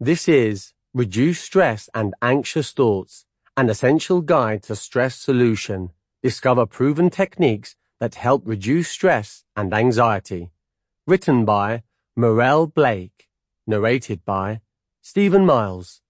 This is Reduce Stress and Anxious Thoughts, an essential guide to stress solution. Discover proven techniques that help reduce stress and anxiety. Written by Morel Blake. Narrated by Stephen Miles.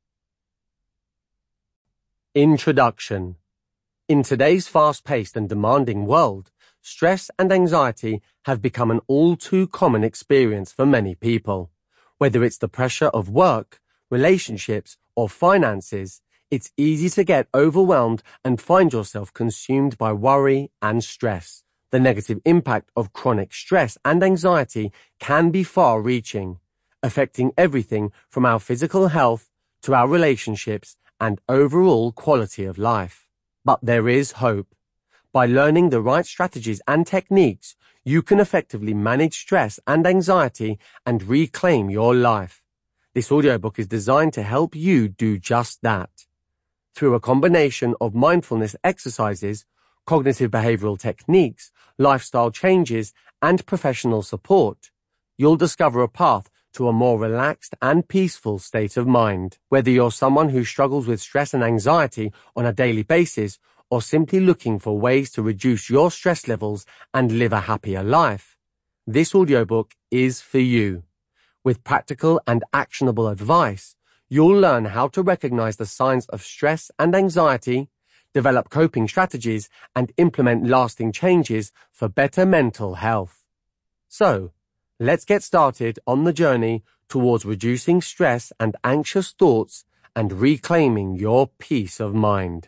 Introduction. In today's fast-paced and demanding world, stress and anxiety have become an all-too common experience for many people. Whether it's the pressure of work, relationships, or finances, it's easy to get overwhelmed and find yourself consumed by worry and stress. The negative impact of chronic stress and anxiety can be far-reaching, affecting everything from our physical health to our relationships and overall quality of life. But there is hope. By learning the right strategies and techniques, you can effectively manage stress and anxiety and reclaim your life. This audiobook is designed to help you do just that. Through a combination of mindfulness exercises, cognitive behavioral techniques, lifestyle changes, and professional support, you'll discover a path to a more relaxed and peaceful state of mind. Whether you're someone who struggles with stress and anxiety on a daily basis or simply looking for ways to reduce your stress levels and live a happier life, this audiobook is for you. With practical and actionable advice, you'll learn how to recognize the signs of stress and anxiety, develop coping strategies, and implement lasting changes for better mental health. So, let's get started on the journey towards reducing stress and anxious thoughts and reclaiming your peace of mind.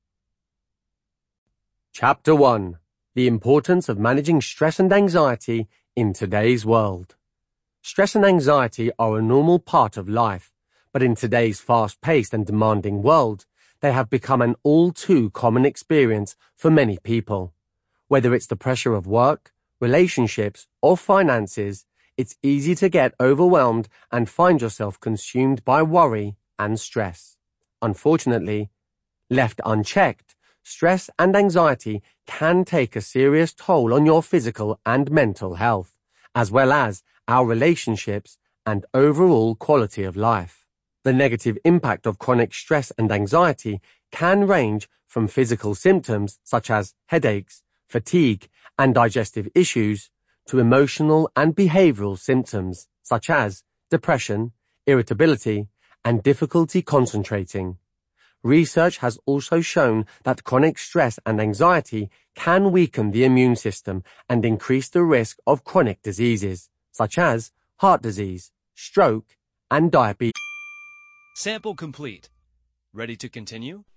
Chapter 1. The importance of managing stress and anxiety in today's world. Stress and anxiety are a normal part of life, but in today's fast-paced and demanding world, they have become an all-too-common experience for many people. Whether it's the pressure of work, relationships, or finances, it's easy to get overwhelmed and find yourself consumed by worry and stress. Unfortunately, left unchecked, stress and anxiety can take a serious toll on your physical and mental health, as well as our relationships and overall quality of life. The negative impact of chronic stress and anxiety can range from physical symptoms such as headaches, fatigue, and digestive issues to emotional and behavioral symptoms such as depression, irritability, and difficulty concentrating. Research has also shown that chronic stress and anxiety can weaken the immune system and increase the risk of chronic diseases, such as heart disease, stroke, and diabetes. Sample complete. Ready to continue?